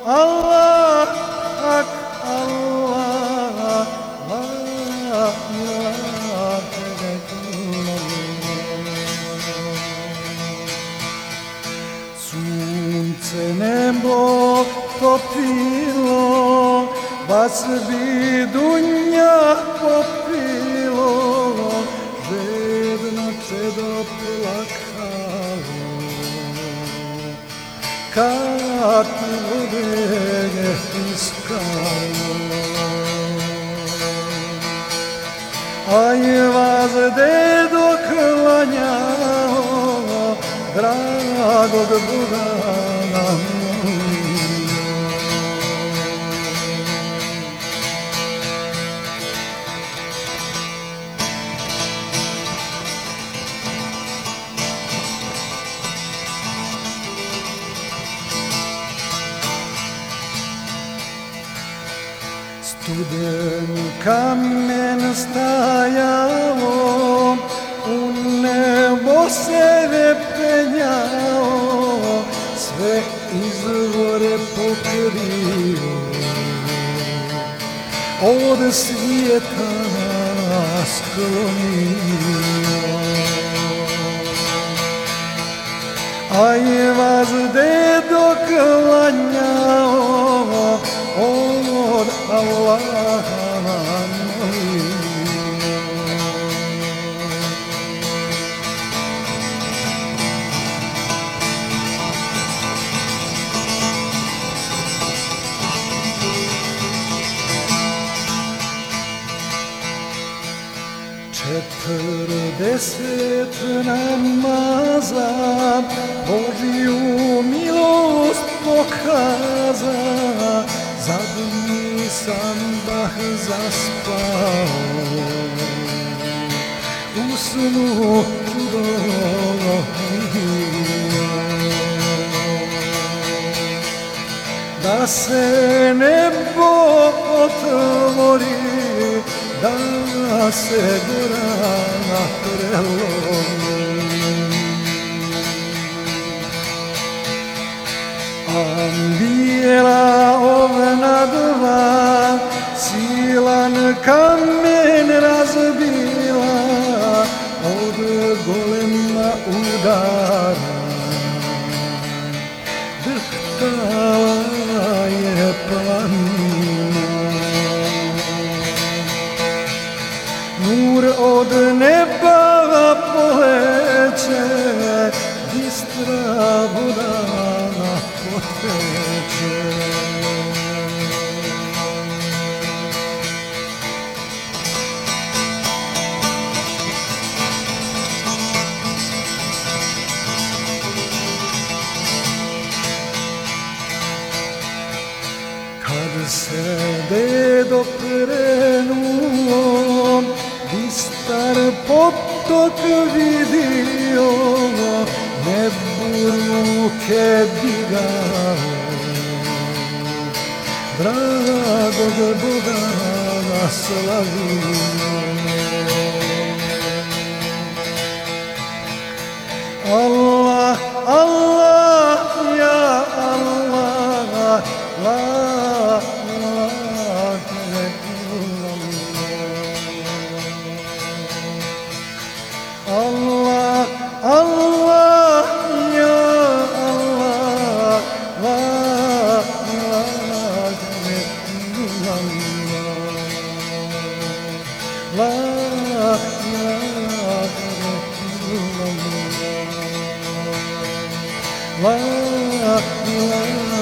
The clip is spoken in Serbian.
Allah, Hak Allah, La ilahe illallah. Sunce nebo topilo, vas bi dunja popilo, žedno čedo plakalo, kad vode iskalo. Aj vas dedo klanjao, dragog Boga nam molio. Studen kamen stajao, u nebo se penjao, sve izvore pokrio, od svijeta sklonio. Aj vas dedo klanjao, od Allaha vam molio. Četrdeset namaza Božju milost pokaza, zadnji sam bah zaspao, u snu čudo vidio, da se nebo otvori, da se gora prelomi. A bijela ovna dva silan kamen razbila, od golema udara drhtala je planina. Nur od neba poleće, bistra voda poteče. Kad se dedo krenuo, bistar potok vidio, nebu ruke digao, dragog Boga slavio. Allah, Allah, ja Allah, la ilahe illallah. Allah, Allah, ya Allah, la ilahe illallah, la ilahe illallah, la ilahe